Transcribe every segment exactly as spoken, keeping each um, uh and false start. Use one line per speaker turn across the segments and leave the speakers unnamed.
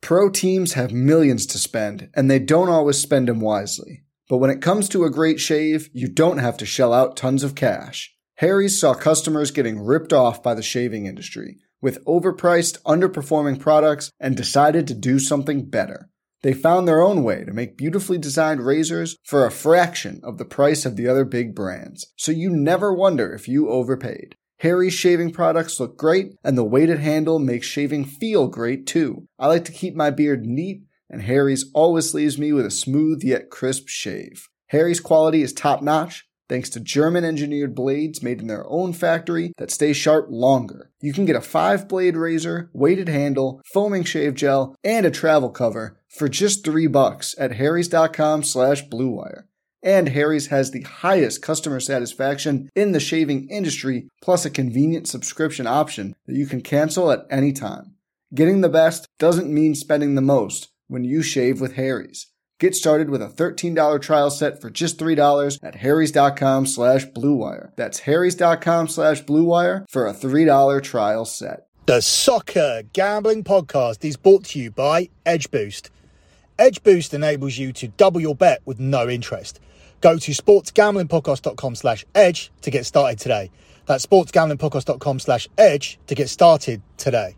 Pro teams have millions to spend, and they don't always spend them wisely. But when it comes to a great shave, you don't have to shell out tons of cash. Harry's saw customers getting ripped off by the shaving industry with overpriced, underperforming products and decided to do something better. They found their own way to make beautifully designed razors for a fraction of the price of the other big brands, so you never wonder if you overpaid. Harry's shaving products look great, and the weighted handle makes shaving feel great too. I like to keep my beard neat, and Harry's always leaves me with a smooth yet crisp shave. Harry's quality is top-notch, thanks to German-engineered blades made in their own factory that stay sharp longer. You can get a five-blade razor, weighted handle, foaming shave gel, and a travel cover for just three bucks at harrys.com slash bluewire. And Harry's has the highest customer satisfaction in the shaving industry, plus a convenient subscription option that you can cancel at any time. Getting the best doesn't mean spending the most when you shave with Harry's. Get started with a thirteen dollars trial set for just three dollars at harrys.com slash bluewire. That's harrys.com slash bluewire for a three dollars trial set.
The Soccer Gambling Podcast is brought to you by Edge Boost. Edge Boost enables you to double your bet with no interest. Go to sportsgamblingpodcast.com slash edge to get started today. That's sportsgamblingpodcast.com slash edge to get started today.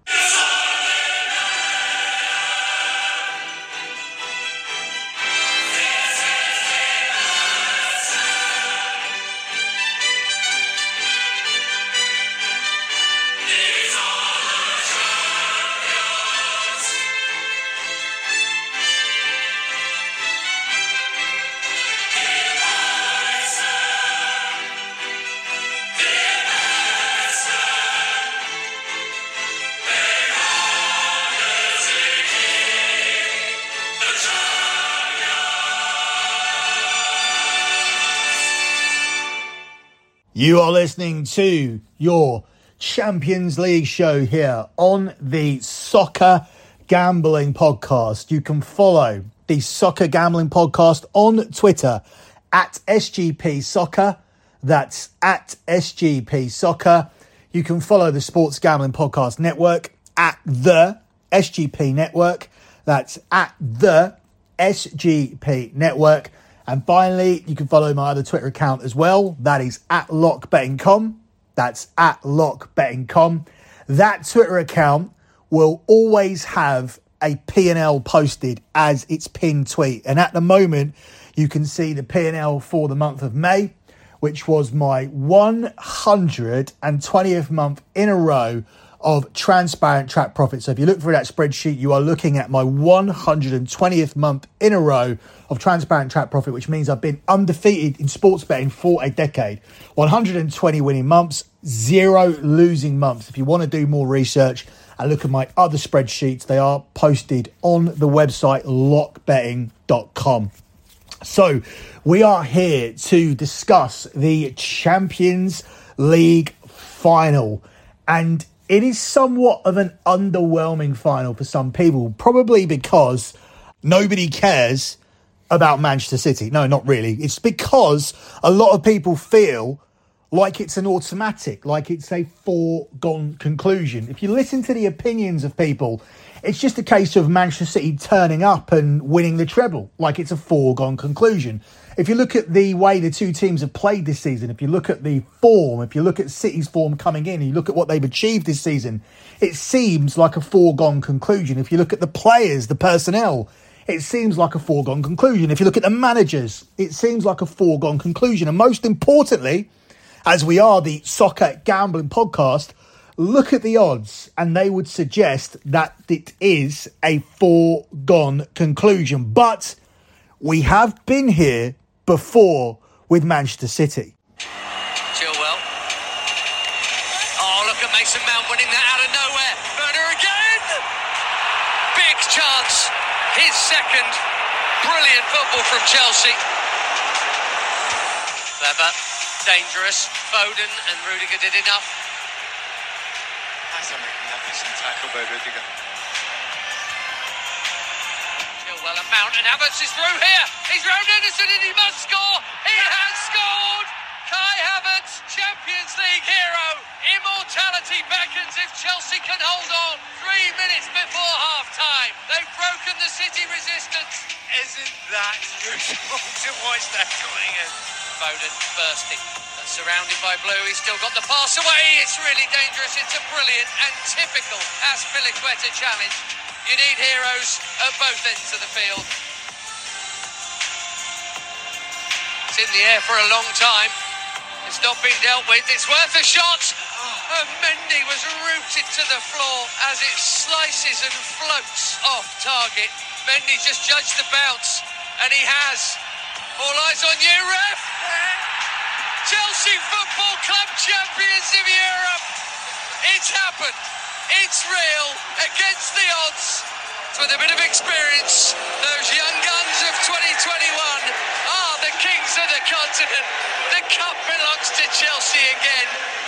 You are listening to your Champions League show here on the Soccer Gambling Podcast. You can follow the Soccer Gambling Podcast on Twitter at S G P Soccer. That's at S G P Soccer. You can follow the Sports Gambling Podcast Network at the S G P Network. That's at the S G P Network. And finally, you can follow my other Twitter account as well. That is at lock betting dot com. That's at lock betting dot com. That Twitter account will always have a P and L posted as its pinned tweet. And at the moment, you can see the P and L for the month of May, which was my one hundred twentieth month in a row of transparent track profit. So if you look through that spreadsheet, you are looking at my one hundred twentieth month in a row of transparent track profit, which means I've been undefeated in sports betting for a decade. one hundred twenty winning months, zero losing months. If you want to do more research and look at my other spreadsheets, they are posted on the website lock betting dot com. So we are here to discuss the Champions League final, and it is somewhat of an underwhelming final for some people, probably because nobody cares about Manchester City. No, not really. It's because a lot of people feel like it's an automatic, like it's a foregone conclusion. If you listen to the opinions of people, it's just a case of Manchester City turning up and winning the treble, like it's a foregone conclusion. If you look at the way the two teams have played this season, if you look at the form, if you look at City's form coming in, and you look at what they've achieved this season, it seems like a foregone conclusion. If you look at the players, the personnel, it seems like a foregone conclusion. If you look at the managers, it seems like a foregone conclusion. And most importantly, as we are the Soccer Gambling Podcast, look at the odds and they would suggest that it is a foregone conclusion. But we have been here before with Manchester City.
Chilwell. Oh, look at Mason Mount winning that out of nowhere. Werner again. Big chance. His second. Brilliant football from Chelsea. Clever. Dangerous. Foden and Rudiger did enough.
That's a magnificent tackle by Rudiger.
Chilwell and Mount, and Havertz is through here. He's round Henderson and he must score. He has scored. Kai Havertz, Champions League hero. Immortality beckons if Chelsea can hold on. Three minutes before half time. They've broken from the City resistance.
Isn't that beautiful to watch that going in?
Foden bursting, but surrounded by blue. He's still got the pass away. It's really dangerous. It's a brilliant and typical Azpilicueta challenge. You need heroes at both ends of the field. It's in the air for a long time. It's not been dealt with. It's worth a shot. And Mendy was rooted to the floor as it slices and floats off target. Mendy just judged the bounce, and he has. All eyes on you, ref. Chelsea Football Club champions of Europe. It's happened. It's real against the odds. With a bit of experience, those young guns of twenty twenty-one are the kings of the continent. The cup belongs to Chelsea again.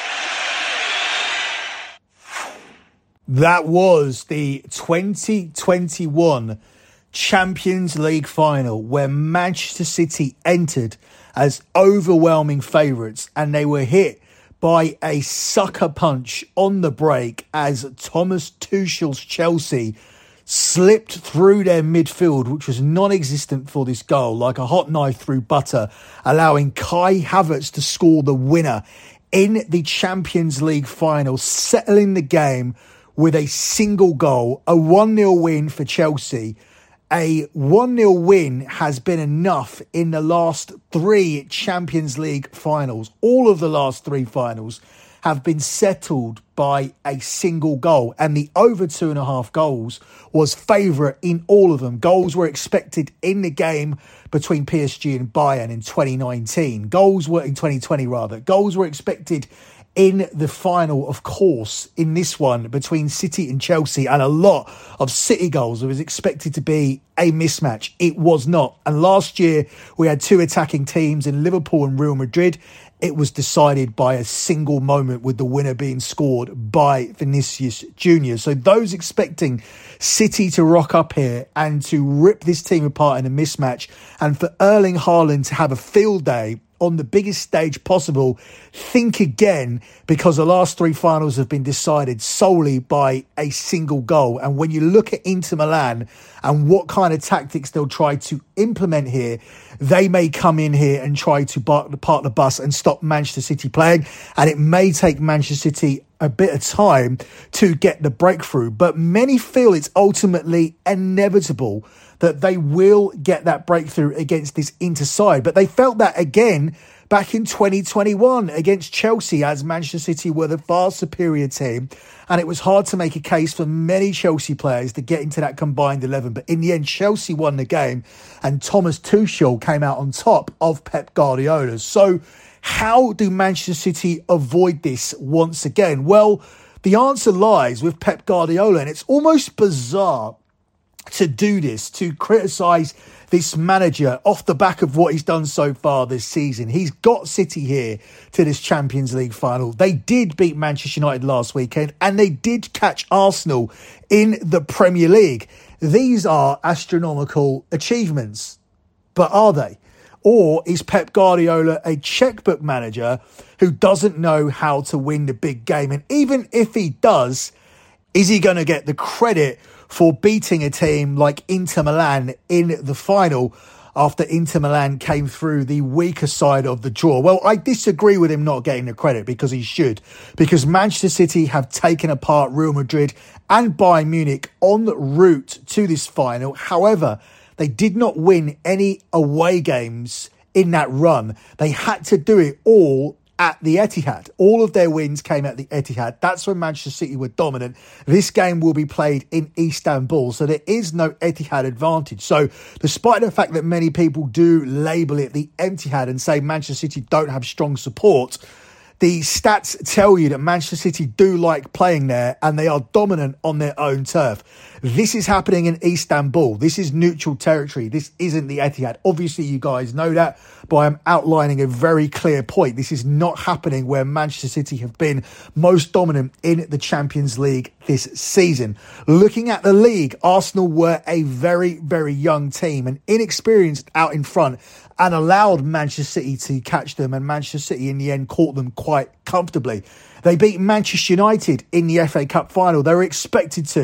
That was the twenty twenty-one Champions League final where Manchester City entered as overwhelming favourites, and they were hit by a sucker punch on the break as Thomas Tuchel's Chelsea slipped through their midfield, which was non-existent for this goal, like a hot knife through butter, allowing Kai Havertz to score the winner in the Champions League final, settling the game with a single goal, a one nil win for Chelsea. A one nil win has been enough in the last three Champions League finals. All of the last three finals have been settled by a single goal, and the over two and a half goals was favourite in all of them. Goals were expected in the game between P S G and Bayern in twenty nineteen. Goals were in twenty twenty rather. Goals were expected in the final, of course, in this one between City and Chelsea, and a lot of City goals. It was expected to be a mismatch. It was not. And last year we had two attacking teams in Liverpool and Real Madrid. It was decided by a single moment, with the winner being scored by Vinicius Junior So those expecting City to rock up here and to rip this team apart in a mismatch, and for Erling Haaland to have a field day on the biggest stage possible, think again, because the last three finals have been decided solely by a single goal. And when you look at Inter Milan and what kind of tactics they'll try to implement here, they may come in here and try to park the bus and stop Manchester City playing. And it may take Manchester City a bit of time to get the breakthrough. But many feel it's ultimately inevitable that they will get that breakthrough against this Inter side. But they felt that again back in twenty twenty-one against Chelsea, as Manchester City were the far superior team. And it was hard to make a case for many Chelsea players to get into that combined eleven. But in the end, Chelsea won the game and Thomas Tuchel came out on top of Pep Guardiola. So how do Manchester City avoid this once again? Well, the answer lies with Pep Guardiola, and it's almost bizarre to do this, to criticise this manager off the back of what he's done so far this season. He's got City here to this Champions League final. They did beat Manchester United last weekend, and they did catch Arsenal in the Premier League. These are astronomical achievements, but are they? Or is Pep Guardiola a checkbook manager who doesn't know how to win the big game? And even if he does, is he going to get the credit for beating a team like Inter Milan in the final after Inter Milan came through the weaker side of the draw? Well, I disagree with him not getting the credit, because he should. Because Manchester City have taken apart Real Madrid and Bayern Munich en route to this final. However, they did not win any away games in that run. They had to do it all at the Etihad. All of their wins came at the Etihad. That's when Manchester City were dominant. This game will be played in Istanbul, so there is no Etihad advantage. So despite the fact that many people do label it the Etihad and say Manchester City don't have strong support, the stats tell you that Manchester City do like playing there, and they are dominant on their own turf. This is happening in Istanbul. This is neutral territory. This isn't the Etihad. Obviously, you guys know that, but I'm outlining a very clear point. This is not happening where Manchester City have been most dominant in the Champions League this season. Looking at the league, Arsenal were a very, very young team and inexperienced out in front, and allowed Manchester City to catch them, and Manchester City in the end caught them quite comfortably. They beat Manchester United in the F A Cup final. They were expected to.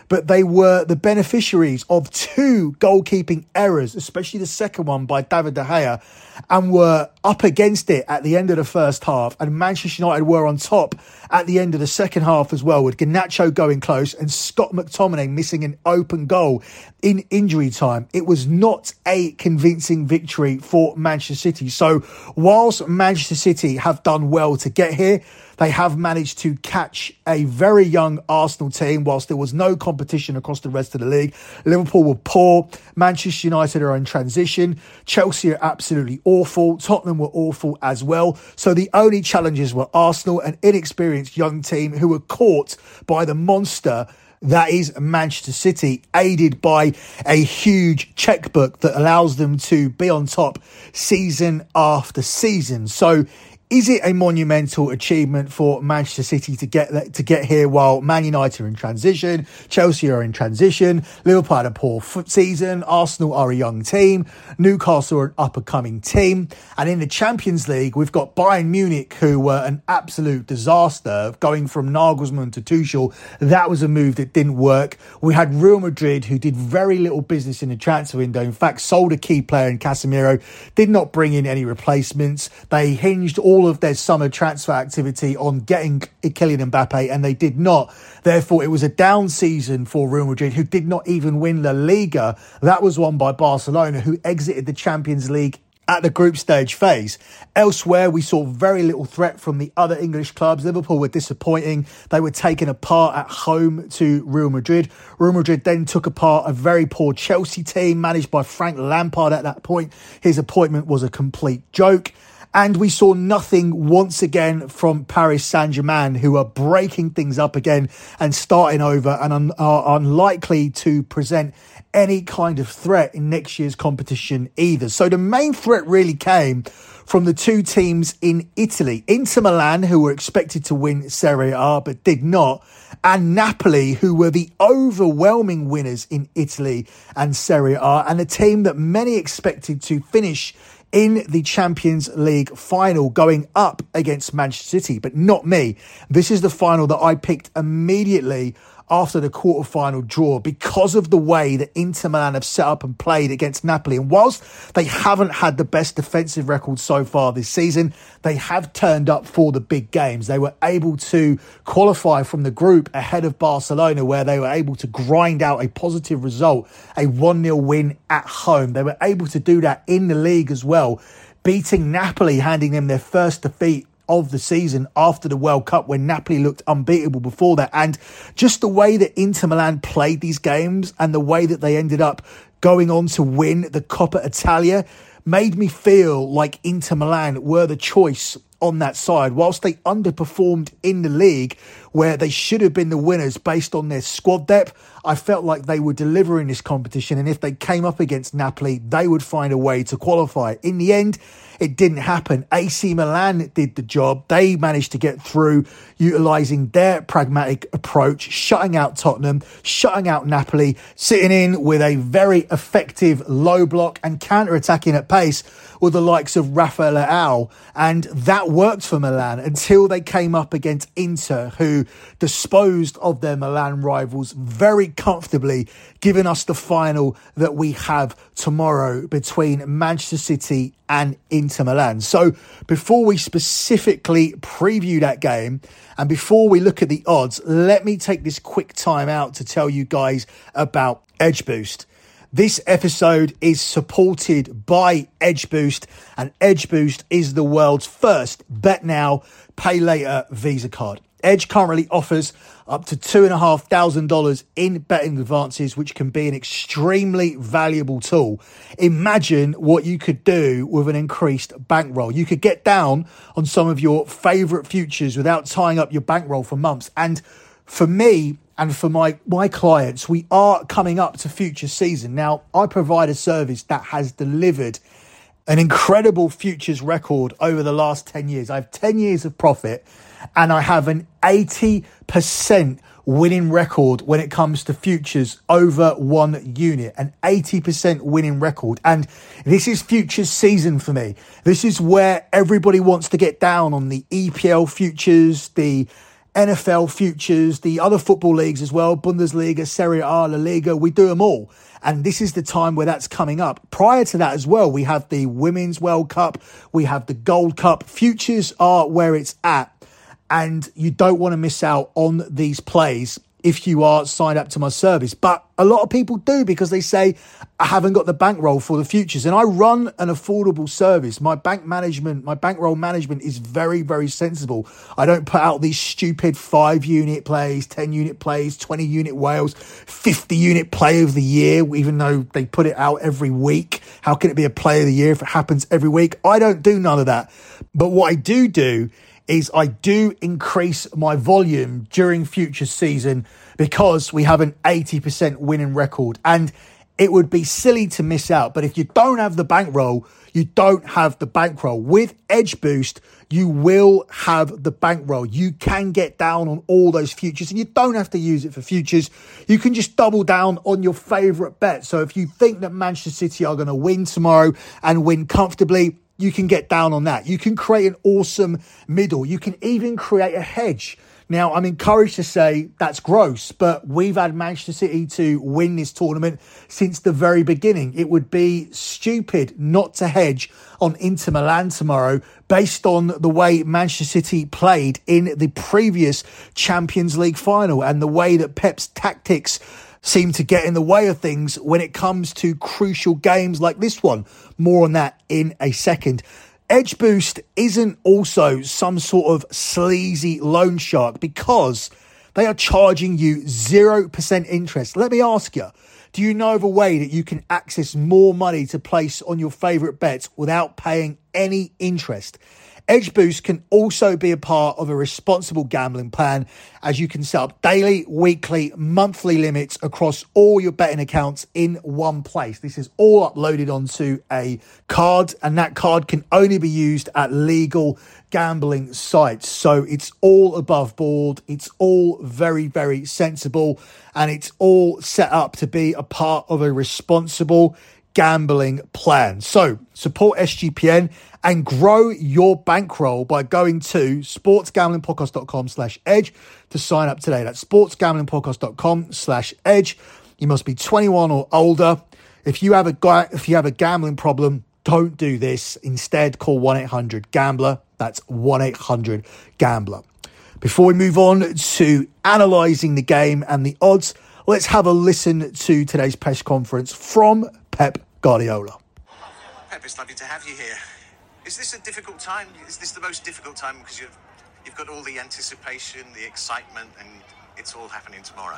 but they were the beneficiaries of two goalkeeping errors, especially the second one by David De Gea, and were up against it at the end of the first half. And Manchester United were on top at the end of the second half as well, with Garnacho going close and Scott McTominay missing an open goal in injury time. It was not a convincing victory for Manchester City. So whilst Manchester City have done well to get here, they have managed to catch a very young Arsenal team whilst there was no competition across the rest of the league. Liverpool were poor. Manchester United are in transition. Chelsea are absolutely awful. Tottenham were awful as well. So the only challenges were Arsenal, an inexperienced young team who were caught by the monster that is Manchester City, aided by a huge checkbook that allows them to be on top season after season. So is it a monumental achievement for Manchester City to get to get here while Man United are in transition, Chelsea are in transition, Liverpool had a poor foot season, Arsenal are a young team, Newcastle are an up-and-coming team, and in the Champions League, we've got Bayern Munich, who were an absolute disaster, going from Nagelsmann to Tuchel. That was a move that didn't work. We had Real Madrid, who did very little business in the transfer window. In fact, sold a key player in Casemiro, did not bring in any replacements. They hinged all All of their summer transfer activity on getting Kylian Mbappe, and they did not. Therefore, it was a down season for Real Madrid, who did not even win La Liga. That was won by Barcelona, who exited the Champions League at the group stage phase. Elsewhere, we saw very little threat from the other English clubs. Liverpool were disappointing. They were taken apart at home to Real Madrid. Real Madrid then took apart a very poor Chelsea team managed by Frank Lampard at that point. His appointment was a complete joke. And we saw nothing once again from Paris Saint-Germain, who are breaking things up again and starting over and un- are unlikely to present any kind of threat in next year's competition either. So the main threat really came from the two teams in Italy. Inter Milan, who were expected to win Serie A but did not, and Napoli, who were the overwhelming winners in Italy and Serie A, and a team that many expected to finish in the Champions League final, going up against Manchester City, but not me. This is the final that I picked immediately after the quarterfinal draw because of the way that Inter Milan have set up and played against Napoli. And whilst they haven't had the best defensive record so far this season, they have turned up for the big games. They were able to qualify from the group ahead of Barcelona, where they were able to grind out a positive result, a one nil win at home. They were able to do that in the league as well, beating Napoli, handing them their first defeat of the season after the World Cup, when Napoli looked unbeatable before that. And just the way that Inter Milan played these games and the way that they ended up going on to win the Coppa Italia made me feel like Inter Milan were the choice on that side. Whilst they underperformed in the league, where they should have been the winners based on their squad depth, I felt like they were delivering this competition, and if they came up against Napoli, they would find a way to qualify. In the end, it didn't happen. A C Milan did the job. They managed to get through, utilising their pragmatic approach, shutting out Tottenham, shutting out Napoli, sitting in with a very effective low block and counter-attacking at pace with the likes of Rafael Leao. And that worked for Milan until they came up against Inter, who disposed of their Milan rivals very comfortably, giving us the final that we have tomorrow between Manchester City and Inter Milan. So before we specifically preview that game and before we look at the odds, let me take this quick time out to tell you guys about Edge Boost. This episode is supported by Edge Boost, and Edge Boost is the world's first bet now, pay later Visa card. Edge currently offers up to two thousand five hundred dollars in betting advances, which can be an extremely valuable tool. Imagine what you could do with an increased bankroll. You could get down on some of your favourite futures without tying up your bankroll for months. And for me, and for my, my clients, we are coming up to future season. Now, I provide a service that has delivered an incredible futures record over the last ten years. I have ten years of profit, and I have an eighty percent winning record when it comes to futures over one unit, an eighty percent winning record. And this is futures season for me. This is where everybody wants to get down on the E P L futures, the N F L futures, the other football leagues as well, Bundesliga, Serie A, La Liga, we do them all. And this is the time where that's coming up. Prior to that as well, we have the Women's World Cup, we have the Gold Cup. Futures are where it's at, and you don't want to miss out on these plays if you are signed up to my service. But a lot of people do, because they say, I haven't got the bankroll for the futures. And I run an affordable service. My bank management, my bankroll management is very, very sensible. I don't put out these stupid five unit plays, ten unit plays, twenty unit whales, fifty unit play of the year, even though they put it out every week. How can it be a play of the year if it happens every week? I don't do none of that. But what I do do is I do increase my volume during future season, because we have an eighty percent winning record, and it would be silly to miss out. But if you don't have the bankroll, you don't have the bankroll. With Edge Boost, you will have the bankroll. You can get down on all those futures, and you don't have to use it for futures. You can just double down on your favourite bet. So if you think that Manchester City are going to win tomorrow and win comfortably, you can get down on that. You can create an awesome middle. You can even create a hedge. Now, I'm encouraged to say that's gross, but we've had Manchester City to win this tournament since the very beginning. It would be stupid not to hedge on Inter Milan tomorrow based on the way Manchester City played in the previous Champions League final and the way that Pep's tactics seem to get in the way of things when it comes to crucial games like this one. More on that in a second. Edge Boost isn't also some sort of sleazy loan shark, because they are charging you zero percent interest. Let me ask you, do you know of a way that you can access more money to place on your favourite bets without paying any interest? Edge Boost can also be a part of a responsible gambling plan, as you can set up daily, weekly, monthly limits across all your betting accounts in one place. This is all uploaded onto a card, and that card can only be used at legal gambling sites. So it's all above board. It's all very, very sensible, and it's all set up to be a part of a responsible gambling plan. So support S G P N and grow your bankroll by going to sportsgamblingpodcast.com slash edge to sign up today. That's sportsgamblingpodcast.com slash edge. You must be twenty-one or older. If you have a if you have a gambling problem, don't do this. Instead, call one eight hundred gambler. That's one eight hundred gambler. Before we move on to analysing the game and the odds, let's have a listen to today's press conference from Pep Guardiola.
Pep, it's lovely to have you here. Is this a difficult time? Is this the most difficult time because you've, you've got all the anticipation, the excitement, and it's all happening tomorrow?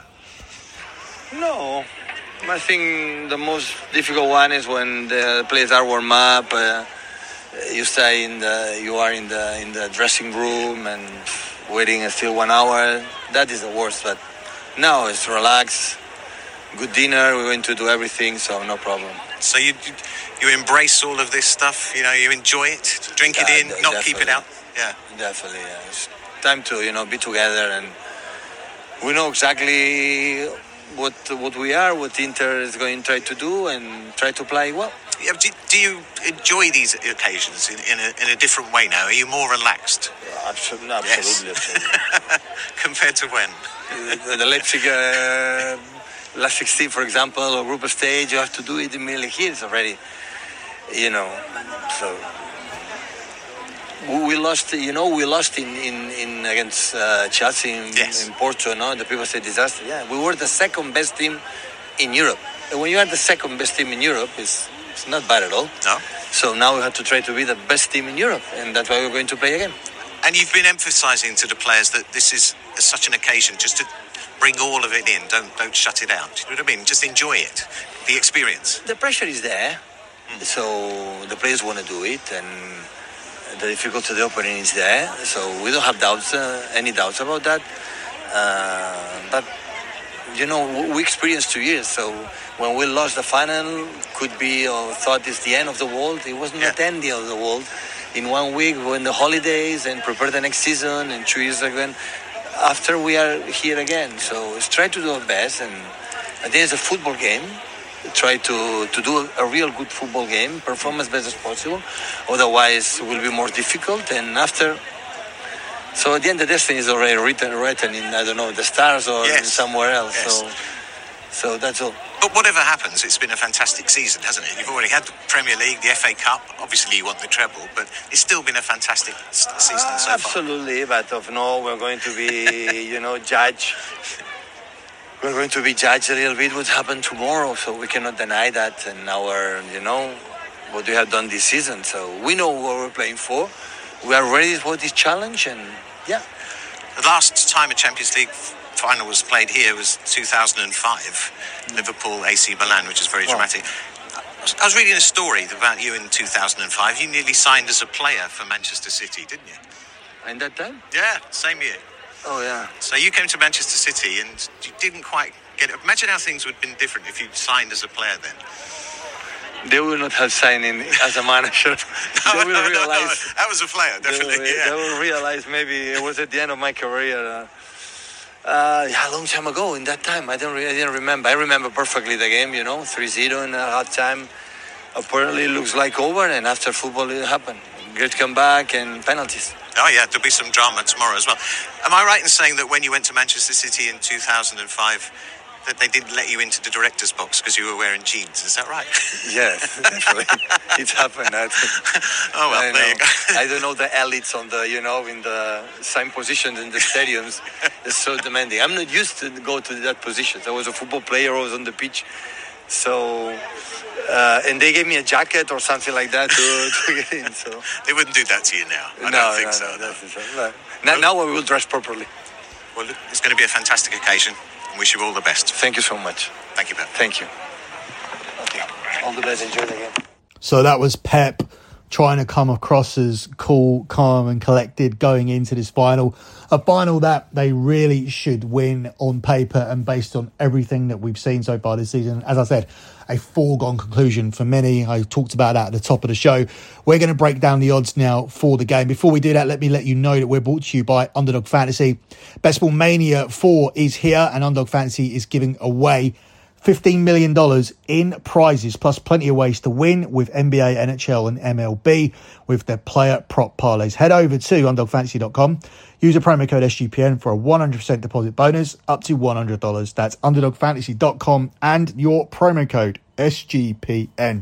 No, I think the most difficult one is when the players are warm up. Uh, you stay in the, you are in the in the dressing room and waiting still one hour. That is the worst. But now it's relaxed. Good dinner. We're going to do everything, so no problem.
So you you embrace all of this stuff. You know, you enjoy it, drink it
Yeah,
in,
d-
not keep it
definitely.
out. Yeah.
Definitely, yeah. It's time to, you know, be together, and we know exactly what what we are, what Inter is going to try to do, and try to play well.
Yeah, do, do you enjoy these occasions in, in, a, in a different way now? Are you more relaxed
Absolutely,
Yes.
absolutely. absolutely.
compared to when?
the, the Leipzig uh, last sixteen, for example, or group stage, you have to do it immediately. Here it's already, you know, so. We we lost, you know, we lost in, in, in against uh, Chelsea in,
Yes.
in Porto, no? The people say disaster. Yeah, we were the second best team in Europe. And when you are the second best team in Europe, it's, it's not bad at all.
No.
So now we have to try to be the best team in Europe, and that's why we're going to play again.
And you've been emphasising to the players that this is such an occasion, just to bring all of it in. Don't don't shut it out. You know what I mean? Just enjoy it, the experience.
The pressure is there, so the players want to do it, and the difficulty of the opening is there. So we don't have doubts, uh, any doubts about that. Uh, but you know, we experienced two years. So when we lost the final, could be or thought it's the end of the world. It was not
Yeah.
the end of the world. In one week, we went the holidays and prepare the next season, and two years again. After we are here again, so let's try to do our best. And I think it's a football game. Try to, to do a real good football game, perform as best as possible. Otherwise, it will be more difficult. And after So at the end, the destiny is already written, written in, I don't know, the stars or
Yes.
in somewhere else.
Yes.
So, so that's all.
But whatever happens, it's been a fantastic season, hasn't it? You've already had the Premier League, the F A Cup. Obviously, you want the treble, but it's still been a fantastic s- season
Uh,
so far.
absolutely, but of no, we're going to be, you know, judge. We're going to be judged a little bit what happened tomorrow, so we cannot deny that. And our, you know, what we have done this season. So we know what we're playing for. We are ready for this challenge, and yeah.
The last time a Champions League f- final was played here was two thousand five, Liverpool A C Milan, which is very dramatic. I was- I was reading a story about you in two thousand five. You nearly signed as a player for Manchester City, didn't you?
In that time?
Yeah, same year.
Oh yeah.
So you came to Manchester City and you didn't quite get it. Imagine how things would have been different if you'd signed as a player then.
They will not have signed in as a manager. They will realize.
That was a player,
They
definitely.
will,
yeah.
they will realize maybe it was at the end of my career. Uh, uh, yeah, a long time ago. In that time, I don't. Re- I didn't remember. I remember perfectly the game. You know, three zero in half time. Apparently, it looks like over, and after football, it happened. Great comeback and penalties.
Oh yeah, there'll be some drama tomorrow as well. Am I right in saying that when you went to Manchester City in two thousand five, that they didn't let you into the director's box because you were wearing jeans? Is that right?
Yes, definitely. It's happened. I
Oh well,
I
there you
know.
go.
I don't know the elites on the, you know, in the same positions in the stadiums. It's so demanding. I'm not used to go to that position. I was a football player. I was on the pitch. So, uh, and they gave me a jacket or something like that to, to get in. So
They wouldn't do that to you now. I
no,
don't think
no,
so.
no,
no.
that's- no. Now, now we will dress properly.
Well, it's going to be a fantastic occasion. And wish you all the best.
Thank you so much.
Thank you, Pep.
Thank you. Okay. All the best. Enjoy the game.
So that was Pep trying to come across as cool, calm and collected going into this final. A final that they really should win on paper and based on everything that we've seen so far this season. As I said, a foregone conclusion for many. I talked about that at the top of the show. We're going to break down the odds now for the game. Before we do that, let me let you know that we're brought to you by Underdog Fantasy. Best Ball Mania four is here and Underdog Fantasy is giving away fifteen million dollars in prizes, plus plenty of ways to win with N B A, N H L and M L B with their player prop parlays. Head over to underdog fantasy dot com. Use the promo code S G P N for a one hundred percent deposit bonus up to one hundred dollars. That's underdog fantasy dot com and your promo code S G P N.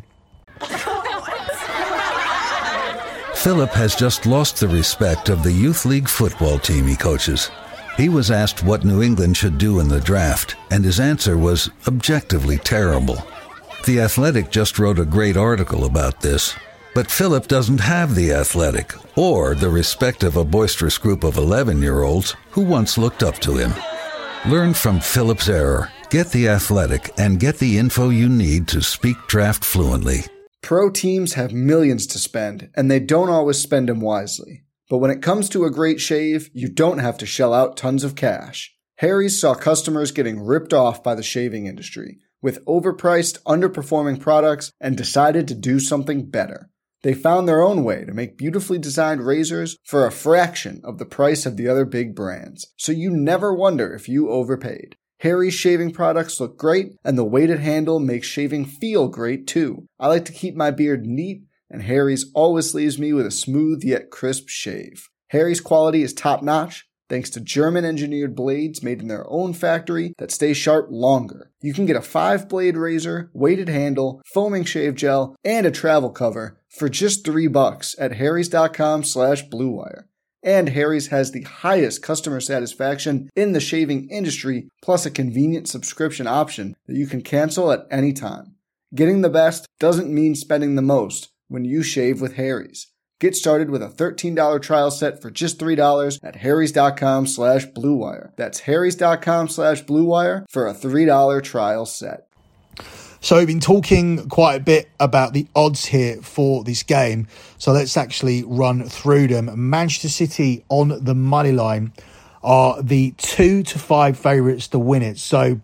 Philip has just lost the respect of the youth league football team he coaches. He was asked what New England should do in the draft, and his answer was objectively terrible. The Athletic just wrote a great article about this, but Philip doesn't have the Athletic or the respect of a boisterous group of eleven-year-olds who once looked up to him. Learn from Philip's error, get the Athletic, and get the info you need to speak draft fluently.
Pro teams have millions to spend, and they don't always spend them wisely. But when it comes to a great shave, you don't have to shell out tons of cash. Harry's saw customers getting ripped off by the shaving industry with overpriced, underperforming products and decided to do something better. They found their own way to make beautifully designed razors for a fraction of the price of the other big brands, so you never wonder if you overpaid. Harry's shaving products look great, and the weighted handle makes shaving feel great too. I like to keep my beard neat, and Harry's always leaves me with a smooth yet crisp shave. Harry's quality is top-notch, thanks to German-engineered blades made in their own factory that stay sharp longer. You can get a five-blade razor, weighted handle, foaming shave gel, and a travel cover for just three bucks at harrys.com slash bluewire. And Harry's has the highest customer satisfaction in the shaving industry, plus a convenient subscription option that you can cancel at any time. Getting the best doesn't mean spending the most when you shave with Harry's. Get started with a thirteen dollars trial set for just three dollars at harrys.com slash bluewire. That's harrys.com slash bluewire for a three dollars trial set.
So we've been talking quite a bit about the odds here for this game. So let's actually run through them. Manchester City on the money line are the two to five favourites to win it. So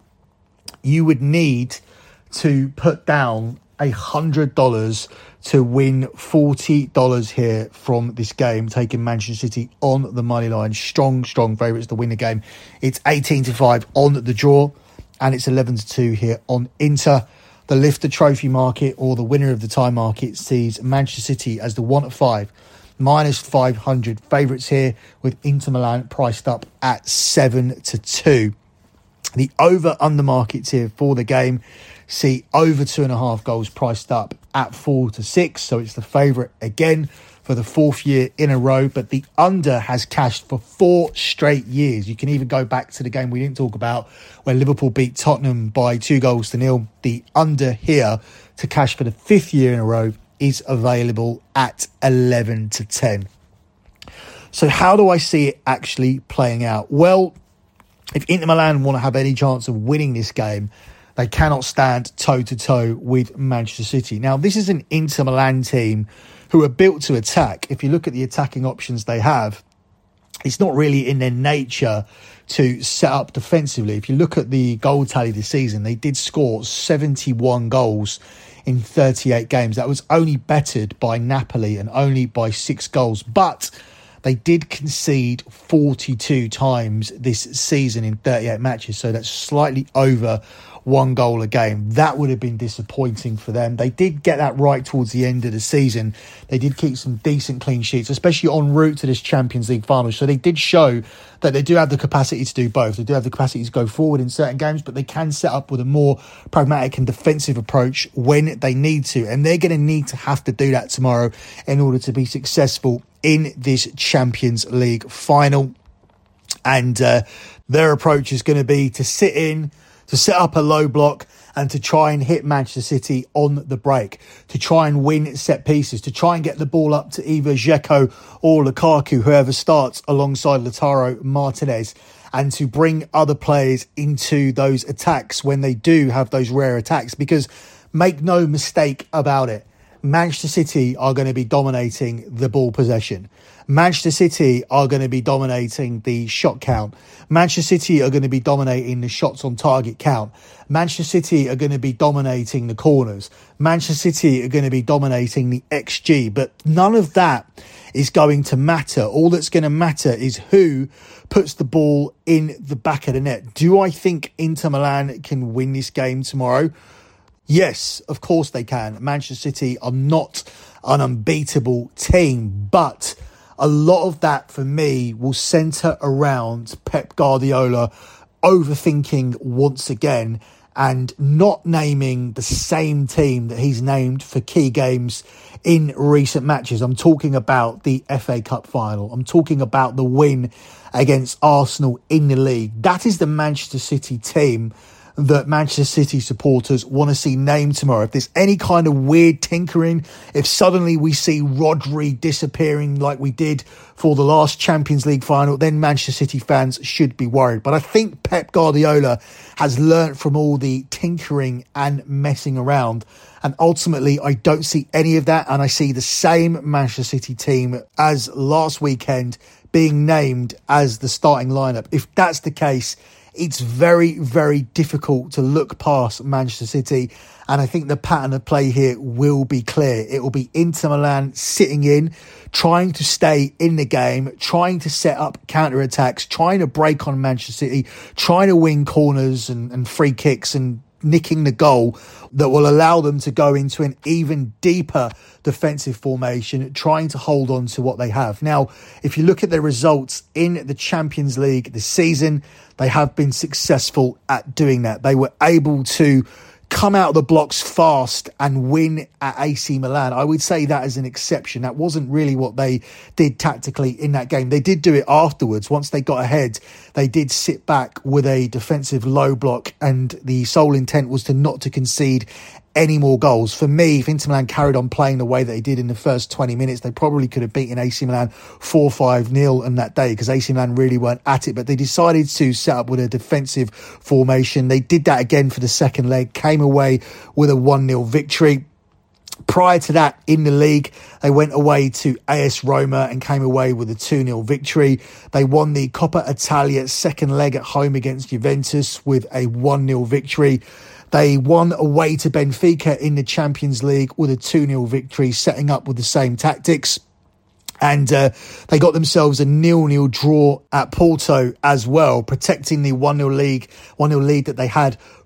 you would need to put down a hundred dollars to win forty dollars here from this game, taking Manchester City on the money line. Strong, strong favourites to win the game. It's eighteen to five on the draw, and it's eleven to two here on Inter. The Lifter Trophy market, or the winner of the tie market, sees Manchester City as the one to five minus five hundred favourites here, with Inter Milan priced up at seven to two. The over-under markets here for the game see over two and a half goals priced up at four to six. So it's the favourite again for the fourth year in a row. But the under has cashed for four straight years. You can even go back to the game we didn't talk about where Liverpool beat Tottenham by two goals to nil. The under here to cash for the fifth year in a row is available at eleven to ten. So how do I see it actually playing out? Well, if Inter Milan want to have any chance of winning this game, they cannot stand toe-to-toe with Manchester City. Now, this is an Inter Milan team who are built to attack. If you look at the attacking options they have, it's not really in their nature to set up defensively. If you look at the goal tally this season, they did score seventy-one goals in thirty-eight games. That was only bettered by Napoli and only by six goals. But they did concede forty-two times this season in thirty-eight matches. So that's slightly over one goal a game. That would have been disappointing for them. They did get that right towards the end of the season. They did keep some decent clean sheets, especially en route to this Champions League final. So they did show that they do have the capacity to do both. They do have the capacity to go forward in certain games, but they can set up with a more pragmatic and defensive approach when they need to. And they're going to need to have to do that tomorrow in order to be successful in this Champions League final. And uh, their approach is going to be to sit in, to set up a low block and to try and hit Manchester City on the break, to try and win set pieces, to try and get the ball up to either Dzeko or Lukaku, whoever starts alongside Lautaro Martinez, and to bring other players into those attacks when they do have those rare attacks. Because make no mistake about it, Manchester City are going to be dominating the ball possession. Manchester City are going to be dominating the shot count. Manchester City are going to be dominating the shots on target count. Manchester City are going to be dominating the corners. Manchester City are going to be dominating the X G. But none of that is going to matter. All that's going to matter is who puts the ball in the back of the net. Do I think Inter Milan can win this game tomorrow? Yes, of course they can. Manchester City are not an unbeatable team, but a lot of that for me will centre around Pep Guardiola overthinking once again and not naming the same team that he's named for key games in recent matches. I'm talking about the F A Cup final. I'm talking about the win against Arsenal in the league. That is the Manchester City team that Manchester City supporters want to see named tomorrow. If there's any kind of weird tinkering, if suddenly we see Rodri disappearing like we did for the last Champions League final, then Manchester City fans should be worried. But I think Pep Guardiola has learnt from all the tinkering and messing around. And ultimately, I don't see any of that. And I see the same Manchester City team as last weekend being named as the starting lineup. If that's the case, it's very, very difficult to look past Manchester City. And I think the pattern of play here will be clear. It will be Inter Milan sitting in, trying to stay in the game, trying to set up counter-attacks, trying to break on Manchester City, trying to win corners and, and free kicks and nicking the goal that will allow them to go into an even deeper defensive formation, trying to hold on to what they have. Now, if you look at their results in the Champions League this season, they have been successful at doing that. They were able to come out of the blocks fast and win at A C Milan. I would say that is an exception. That wasn't really what they did tactically in that game. They did do it afterwards. Once they got ahead, they did sit back with a defensive low block, and the sole intent was to not to concede any more goals. For me, if Inter Milan carried on playing the way that they did in the first twenty minutes, they probably could have beaten A C Milan four five nil on that day, because A C Milan really weren't at it. But they decided to set up with a defensive formation. They did that again for the second leg, came away with a one nil victory. Prior to that, in the league, they went away to A S Roma and came away with a two nil victory. They won the Coppa Italia second leg at home against Juventus with a one nil victory. They won away to Benfica in the Champions League with a two nil victory, setting up with the same tactics. And uh, they got themselves a nil nil draw at Porto as well, protecting the one nil league, one nil lead that they had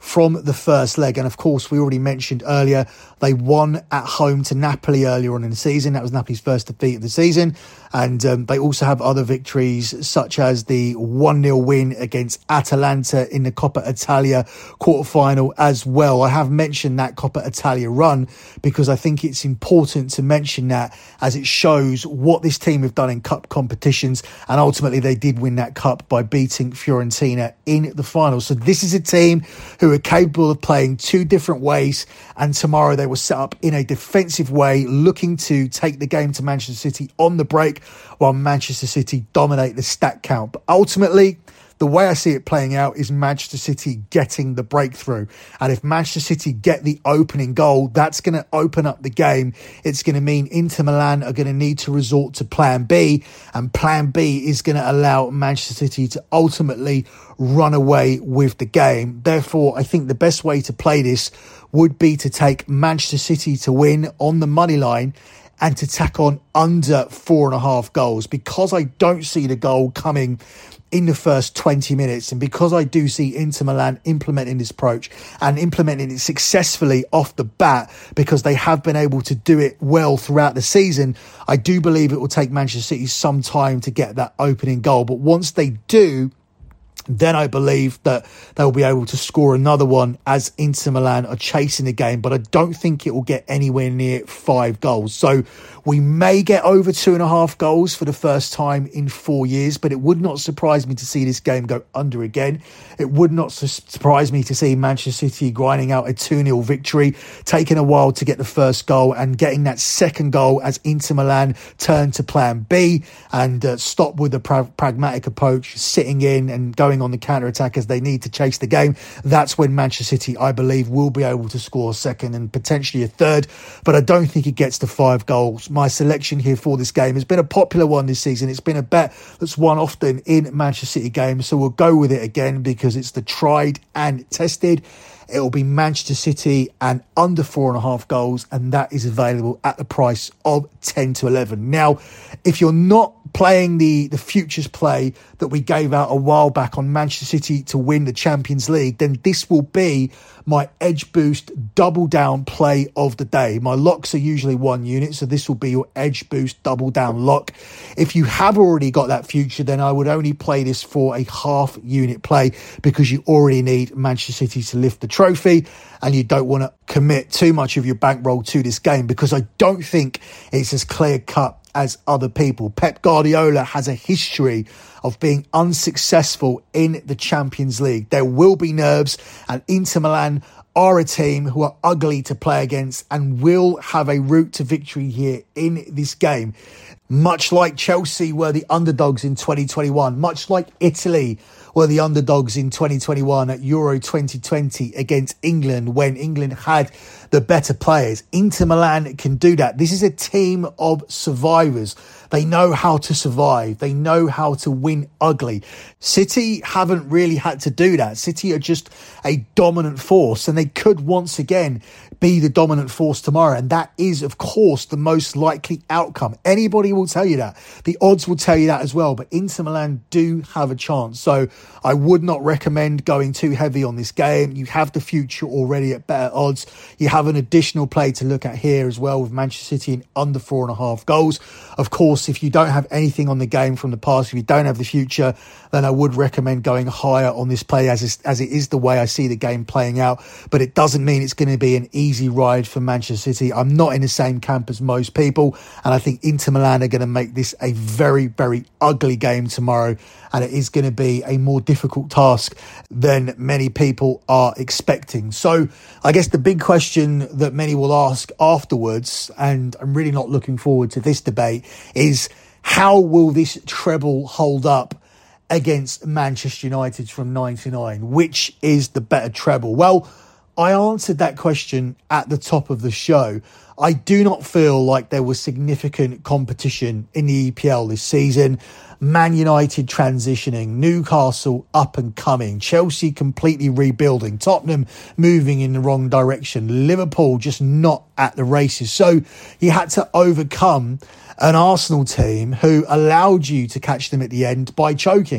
from the first leg. And of course, we already mentioned earlier, they won at home to Napoli earlier on in the season. That was Napoli's first defeat of the season. And um, they also have other victories, such as the one nil win against Atalanta in the Coppa Italia quarterfinal as well. I have mentioned that Coppa Italia run because I think it's important to mention that, as it shows what this team have done in cup competitions. And ultimately, they did win that cup by beating Fiorentina in the final. So this is a team who are capable of playing two different ways. And tomorrow they will set up in a defensive way, looking to take the game to Manchester City on the break, while Manchester City dominate the stat count. But ultimately, the way I see it playing out is Manchester City getting the breakthrough. And if Manchester City get the opening goal, that's going to open up the game. It's going to mean Inter Milan are going to need to resort to plan B. And plan B is going to allow Manchester City to ultimately run away with the game. Therefore, I think the best way to play this would be to take Manchester City to win on the money line and to tack on under four and a half goals, because I don't see the goal coming in the first twenty minutes. And because I do see Inter Milan implementing this approach and implementing it successfully off the bat, because they have been able to do it well throughout the season, I do believe it will take Manchester City some time to get that opening goal. But once they do, then I believe that they'll be able to score another one as Inter Milan are chasing the game. But I don't think it will get anywhere near five goals. So we may get over two and a half goals for the first time in four years. But it would not surprise me to see this game go under again. It would not su- surprise me to see Manchester City grinding out a two nil victory, taking a while to get the first goal and getting that second goal as Inter Milan turn to plan B and uh, stop with the pra- pragmatic approach, sitting in and going on the counter-attack as they need to chase the game. That's when Manchester City, I believe, will be able to score a second and potentially a third. But I don't think it gets to five goals. My selection here for this game has been a popular one this season. It's been a bet that's won often in Manchester City games. So we'll go with it again because it's the tried and tested. It will be Manchester City and under four and a half goals, and that is available at the price of ten to eleven. Now, if you're not playing the, the futures play that we gave out a while back on Manchester City to win the Champions League, then this will be my Edge Boost double down play of the day. My locks are usually one unit, so this will be your Edge Boost double down lock. If you have already got that future, then I would only play this for a half unit play because you already need Manchester City to lift the trophy and you don't want to commit too much of your bankroll to this game because I don't think it's as clear cut as other people. Pep Guardiola has a history of being unsuccessful in the Champions League. There will be nerves, and Inter Milan are a team who are ugly to play against and will have a route to victory here in this game. Much like Chelsea were the underdogs in twenty twenty-one, much like Italy were the underdogs in twenty twenty-one at Euro twenty twenty against England when England had the better players. Inter Milan can do that. This is a team of survivors. They know how to survive. They know how to win ugly. City haven't really had to do that. City are just a dominant force, and they could once again be the dominant force tomorrow. And that is, of course, the most likely outcome. Anybody will tell you that. The odds will tell you that as well. But Inter Milan do have a chance. So I would not recommend going too heavy on this game. You have the future already at better odds. You have an additional play to look at here as well with Manchester City in under four and a half goals. Of course, if you don't have anything on the game from the past, if you don't have the future, then I would recommend going higher on this play as is, as it is the way I see the game playing out. But it doesn't mean it's going to be an easy ride for Manchester City. I'm not in the same camp as most people, and I think Inter Milan are going to make this a very, very ugly game tomorrow, and it is going to be a more difficult task than many people are expecting. So I guess the big question that many will ask afterwards, and I'm really not looking forward to this debate, is how will this treble hold up against Manchester United from ninety-nine? Which is the better treble? Well, I answered that question at the top of the show. I do not feel like there was significant competition in the E P L this season. Man United transitioning, Newcastle up and coming, Chelsea completely rebuilding, Tottenham moving in the wrong direction, Liverpool just not at the races. So you had to overcome an Arsenal team who allowed you to catch them at the end by choking.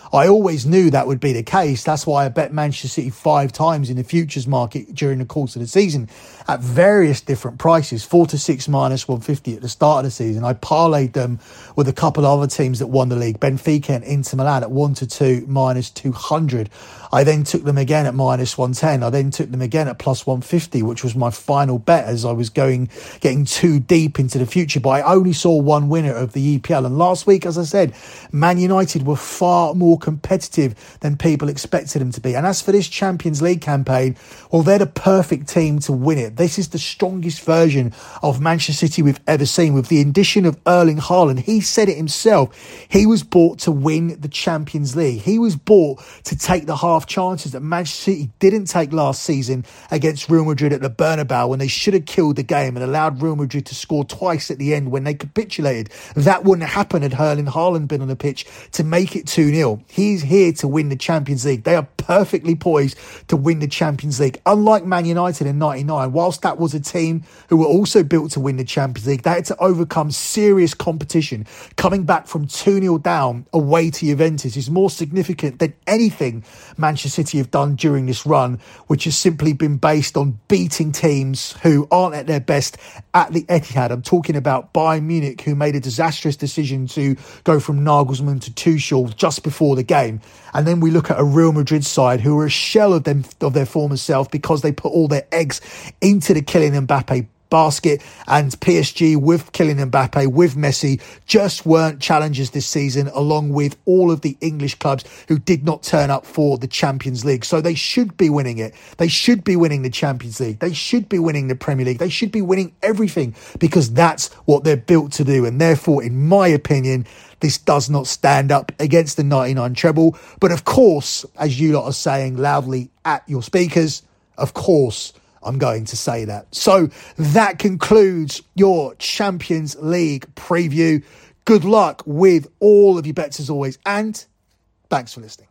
I always knew that would be the case. That's why I bet Manchester City five times in the futures market during the course of the season at various different prices, four to six minus one fifty at the start of the season. I parlayed them with a couple of other teams that won the league, Benfica and Inter Milan at one to two minus two hundred. I then took them again at minus one ten. I then took them again at plus one fifty, which was my final bet as I was going, getting too deep into the future. But I only saw one winner of the E P L. And last week, as I said, Man United were far more competitive than people expected them to be. And as for this Champions League campaign, well, they're the perfect team to win it. This is the strongest version of Manchester City we've ever seen, with the addition of Erling Haaland. He said it himself. He was bought to win the Champions League. He was bought to take the half chances that Manchester City didn't take last season against Real Madrid at the Bernabeu, when they should have killed the game and allowed Real Madrid to score twice at the end when they capitulated. That wouldn't happen had Erling Haaland been on the pitch to make it two nil. He's here to win the Champions League. They are perfectly poised to win the Champions League. Unlike Man United in ninety-nine, whilst that was a team who were also built to win the Champions League, they had to overcome serious competition. Coming back from two nil down away to Juventus is more significant than anything Manchester City have done during this run, which has simply been based on beating teams who aren't at their best at the Etihad. I'm talking about Bayern Munich, who made a disastrous decision to go from Nagelsmann to Tuchel just before the game. And then we look at a Real Madrid side who are a shell of them of their former self because they put all their eggs into the Kylian Mbappe basket, and P S G with Kylian Mbappe, with Messi, just weren't challengers this season, along with all of the English clubs who did not turn up for the Champions League. So they should be winning it. They should be winning the Champions League. They should be winning the Premier League. They should be winning everything because that's what they're built to do. And therefore, in my opinion, this does not stand up against the ninety-nine treble. But of course, as you lot are saying loudly at your speakers, of course, I'm going to say that. So that concludes your Champions League preview. Good luck with all of your bets as always, and thanks for listening.